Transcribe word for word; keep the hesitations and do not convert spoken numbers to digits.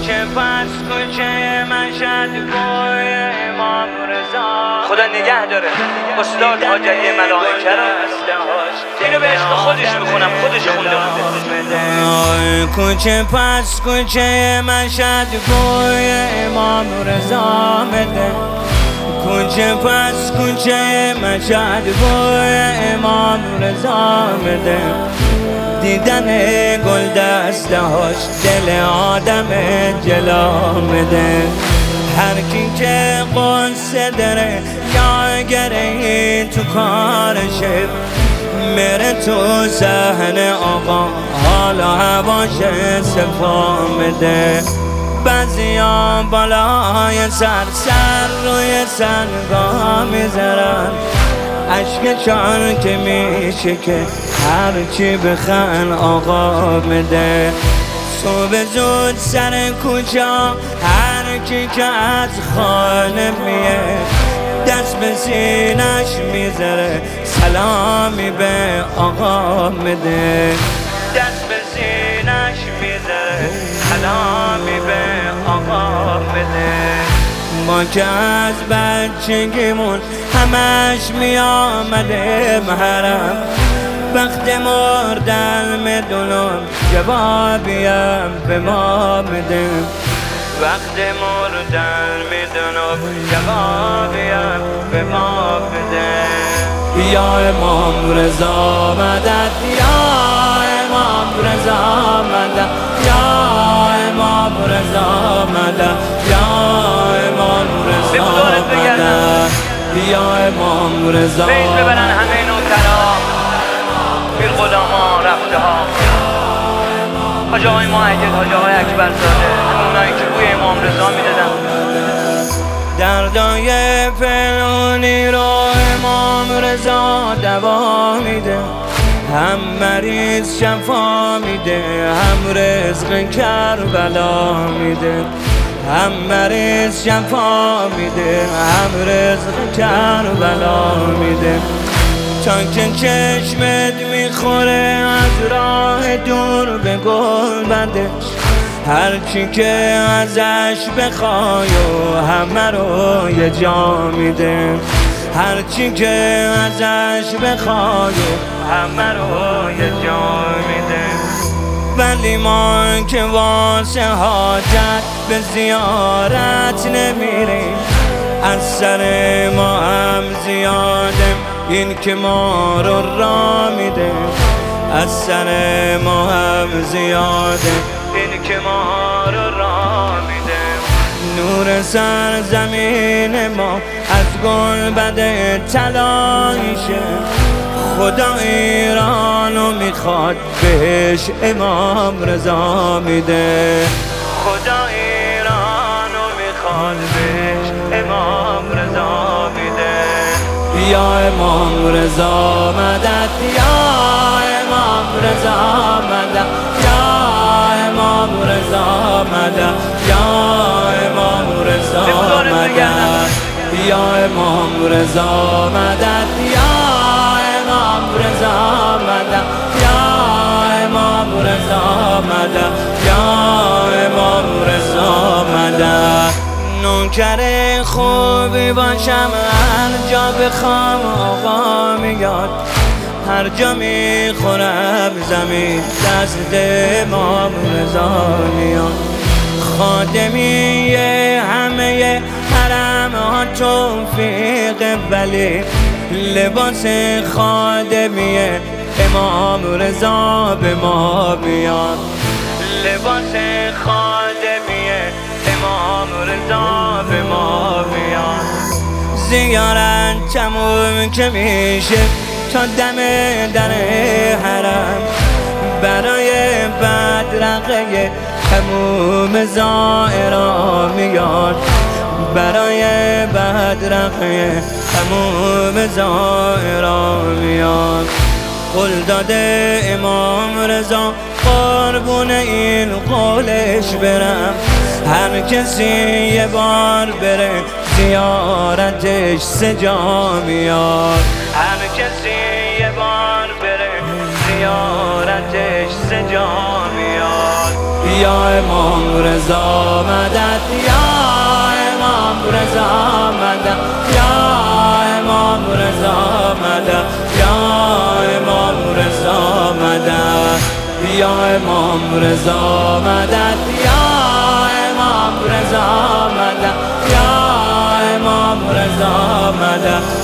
کوچه پس کوچه مشهد بوی امام رضا خدا نگه داره استاد حاجی ملائکه رو اینو به عشق خودش میخونم، خودش خونده بوده. کوچه پس کوچه مشهد بوی امام رضا بده، کوچه پس کوچه مشهد بوی امام رضا بده. دیدن گل دسته هاش دل آدم جلا بده. هر کی که قصه داره یا گره تو کارشه میره تو صحنه آقا حالا هواش صفا بده. بعضیا بالای سر سر روی سرگاه میذارن عشقشان که میشه که هرچی بخن آقا بده. صبح زود سر کوچه هر کی که از خانه میه دست به سینش میذاره سلامی به آقا بده. دست به سینش میذاره سلامی به آقا بده. ما که از بچگیمون همش میامده محرم وقت مردن میدونم جوابیم به ما بده. وقت مردن میدونم جوابیم به ما بده. یا امام رضا مدد، یا امام رضا مدد، یا امام رضا مدد، یا امام رضا مدد، یا امام رضا بیت ببرن همه نوکرا بیر غلاما رفته ها حاج آقای معید، حاج آقای اکبرزاده، همونایی که بوی امام رضا میدادن. دردای پنهانی رو امام رضا دوا میده، هم مریض شفا میده هم رزق کربلا میده. هم مریض شفا میده هم رزق کربلا میده. تا که چشمت میخوره از راه دور به گل بندش هرچی که ازش بخوای و همه رو یه جا میده. هرچی که ازش بخوای و همه رو یه جا میده. ولی ما که واسه حاجت به زیارت نمیریم از سر ما هم زیاده این که ما رو را میده. از سر ما هم زیاده این که ما رو را میده. نور سرزمین ما از گلبد طلاییشه خدا ایرانو میخواد بهش امام رضا میده. خدا ایرانو میخواد بهش امام رضا میده. یا امام رضا مدد، یا امام رضا مدد، یا امام رضا مدد، یا امام رضا مدد، یا امام رضا مدد، یا امام رضا مدد، یا امام رضا مدد، یا امام رضا مدد. نوکر خوبی باشم هر جا بخوام آقا میاد، هر جا میخورم زمین دست امام رضا میاد. خادمی همه حرم ها توفیق ولی لباس خادمی امام رضا به ما میاد. لباس خادمی امام رضا به ما میاد. زیارت تموم که میشه تا دم در حرم برای بدرقه تموم زائرا میاد. برای بدرقه تموم زائرا میاد. قول داده امام رضا قربون این قولش برم هر کسی یه بار بره زیارتش سجا میاد. هر کسی یه بار بره زیارتش سجا میاد. یا امام رضا مدد، یا امام رضا مدد، یا امام رضا مدد، یا امام رضا مدد، یا امام رضا مدد، یا امام رضا مدد، یا امام رضا مدد.